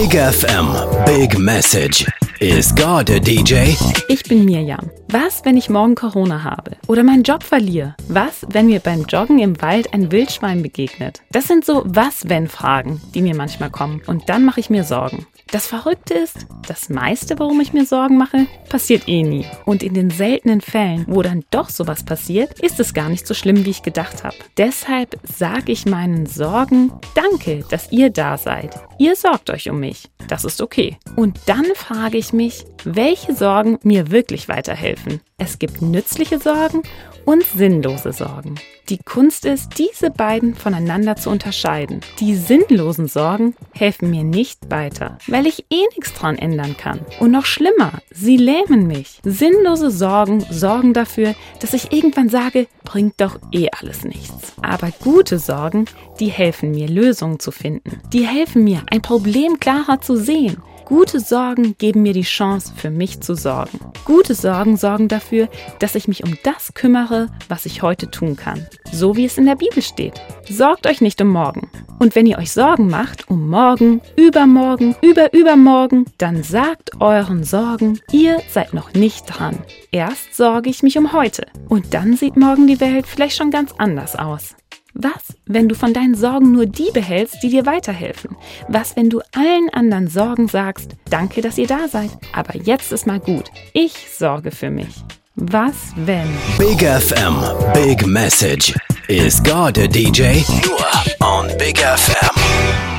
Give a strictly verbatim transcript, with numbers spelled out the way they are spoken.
Big F M, Big Message. Is God a D J? Ich bin Mirjam. Was, wenn ich morgen Corona habe? Oder meinen Job verliere? Was, wenn mir beim Joggen im Wald ein Wildschwein begegnet? Das sind so Was-wenn-Fragen, die mir manchmal kommen. Und dann mache ich mir Sorgen. Das Verrückte ist, das meiste, worum ich mir Sorgen mache, passiert eh nie. Und in den seltenen Fällen, wo dann doch sowas passiert, ist es gar nicht so schlimm, wie ich gedacht habe. Deshalb sage ich meinen Sorgen, danke, dass ihr da seid. Ihr sorgt euch um mich. Das ist okay. Und dann frage ich mich, welche Sorgen mir wirklich weiterhelfen. Es gibt nützliche Sorgen und sinnlose Sorgen. Die Kunst ist, diese beiden voneinander zu unterscheiden. Die sinnlosen Sorgen helfen mir nicht weiter, weil ich eh nichts dran ändern kann. Und noch schlimmer, sie lähmen mich. Sinnlose Sorgen sorgen dafür, dass ich irgendwann sage, bringt doch eh alles nichts. Aber gute Sorgen, die helfen mir, Lösungen zu finden. Die helfen mir, ein Problem klarer zu sehen. Gute Sorgen geben mir die Chance, für mich zu sorgen. Gute Sorgen sorgen dafür, dass ich mich um das kümmere, was ich heute tun kann. So wie es in der Bibel steht. Sorgt euch nicht um morgen. Und wenn ihr euch Sorgen macht um morgen, übermorgen, überübermorgen, dann sagt euren Sorgen, ihr seid noch nicht dran. Erst sorge ich mich um heute. Und dann sieht morgen die Welt vielleicht schon ganz anders aus. Was, wenn du von deinen Sorgen nur die behältst, die dir weiterhelfen? Was, wenn du allen anderen Sorgen sagst, danke, dass ihr da seid, aber jetzt ist mal gut. Ich sorge für mich. Was, wenn? Big F M, Big Message. Is God a D J? Nur on Big F M.